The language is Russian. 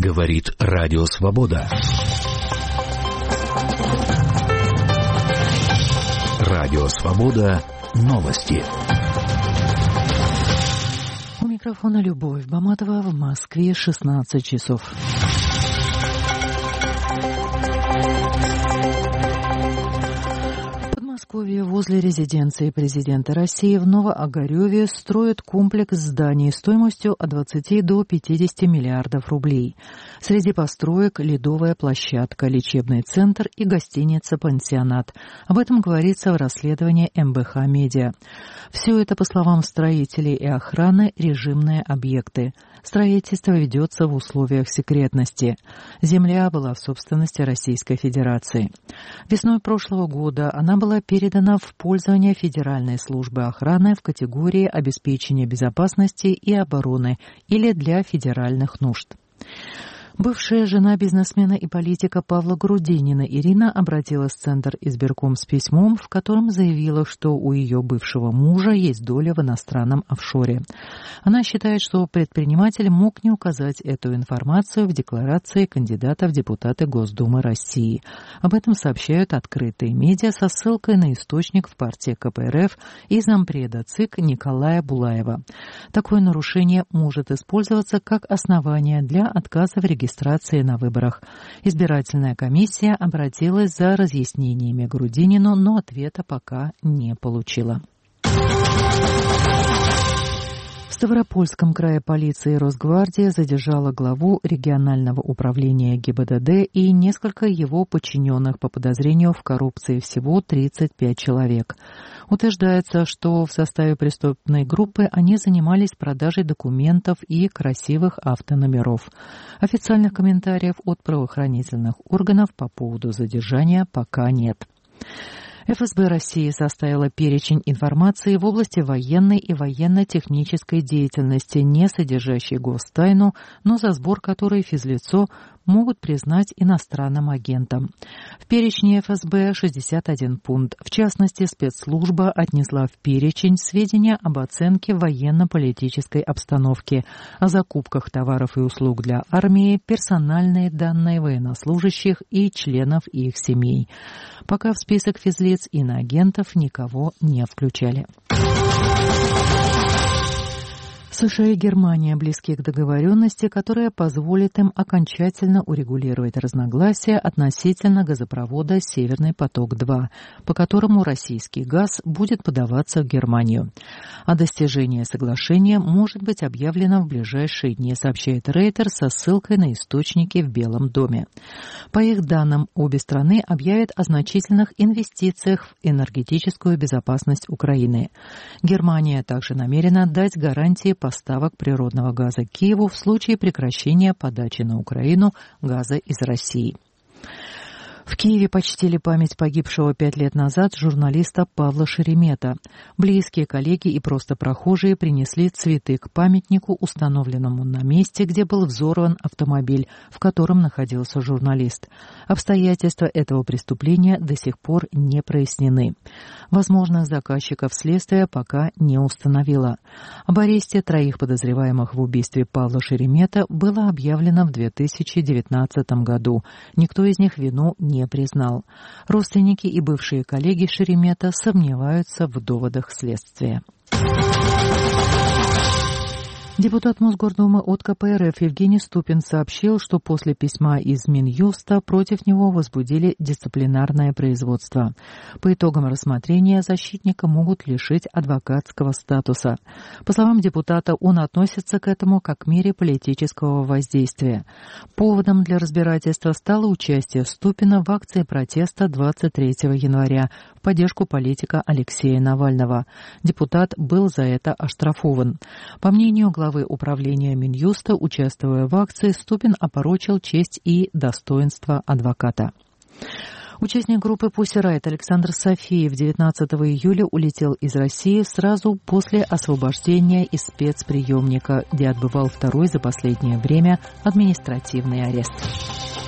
Говорит Радио Свобода. Радио Свобода. Новости. У микрофона Любовь Баматова. В Москве 16 часов. В Подмосковье возле резиденции президента России в Новоогарёве строят комплекс зданий стоимостью от 20 до 50 миллиардов рублей. Среди построек ледовая площадка, лечебный центр и гостиница-пансионат. Об этом говорится в расследовании МБХ Медиа. Все это, по словам строителей и охраны, режимные объекты. Строительство ведется в условиях секретности. Земля была в собственности Российской Федерации. Весной прошлого года она была передана в пользование Федеральной службы охраны в категории обеспечения безопасности и обороны или для федеральных нужд. Бывшая жена бизнесмена и политика Павла Грудинина Ирина обратилась в Центр избирком с письмом, в котором заявила, что у ее бывшего мужа есть доля в иностранном офшоре. Она считает, что предприниматель мог не указать эту информацию в декларации кандидата в депутаты Госдумы России. Об этом сообщают открытые медиа со ссылкой на источник в партии КПРФ и зампреда ЦИК Николая Булаева. Такое нарушение может использоваться как основание для отказа в регистрации на выборах. Избирательная комиссия обратилась за разъяснениями Грудинину, но ответа пока не получила. В Ставропольском крае полиция и Росгвардия задержала главу регионального управления ГИБДД и несколько его подчиненных по подозрению в коррупции, всего 35 человек. Утверждается, что в составе преступной группы они занимались продажей документов и красивых автономеров. Официальных комментариев от правоохранительных органов по поводу задержания пока нет. ФСБ России составила перечень информации в области военной и военно-технической деятельности, не содержащей гостайну, но за сбор которой физлицо могут признать иностранным агентом. В перечне ФСБ 61 пункт. В частности, спецслужба отнесла в перечень сведения об оценке военно-политической обстановки, о закупках товаров и услуг для армии, персональные данные военнослужащих и членов их семей. Пока в список физлиц иноагентов никого не включали. США и Германия близки к договоренности, которая позволит им окончательно урегулировать разногласия относительно газопровода «Северный поток-2», по которому российский газ будет подаваться в Германию. О достижении соглашения может быть объявлено в ближайшие дни, сообщает Рейтер со ссылкой на источники в Белом доме. По их данным, обе страны объявят о значительных инвестициях в энергетическую безопасность Украины. Германия также намерена дать гарантии поставок природного газа Киеву в случае прекращения подачи на Украину газа из России. В Киеве почтили память погибшего 5 лет назад журналиста Павла Шеремета. Близкие, коллеги и просто прохожие принесли цветы к памятнику, установленному на месте, где был взорван автомобиль, в котором находился журналист. Обстоятельства этого преступления до сих пор не прояснены. Возможно, заказчиков следствия пока не установило. Об аресте 3 подозреваемых в убийстве Павла Шеремета было объявлено в 2019 году. Никто из них вину не признал. Родственники и бывшие коллеги Шеремета сомневаются в доводах следствия. Депутат Мосгордумы от КПРФ Евгений Ступин сообщил, что после письма из Минюста против него возбудили дисциплинарное производство. По итогам рассмотрения защитника могут лишить адвокатского статуса. По словам депутата, он относится к этому как к мере политического воздействия. Поводом для разбирательства стало участие Ступина в акции протеста 23 января в поддержку политика Алексея Навального. Депутат был за это оштрафован. По мнению главы управления Минюста, участвуя в акции, Ступин опорочил честь и достоинство адвоката. Участник группы Pussy Riot Александр Софиев 19 июля улетел из России сразу после освобождения из спецприемника, где отбывал второй за последнее время административный арест.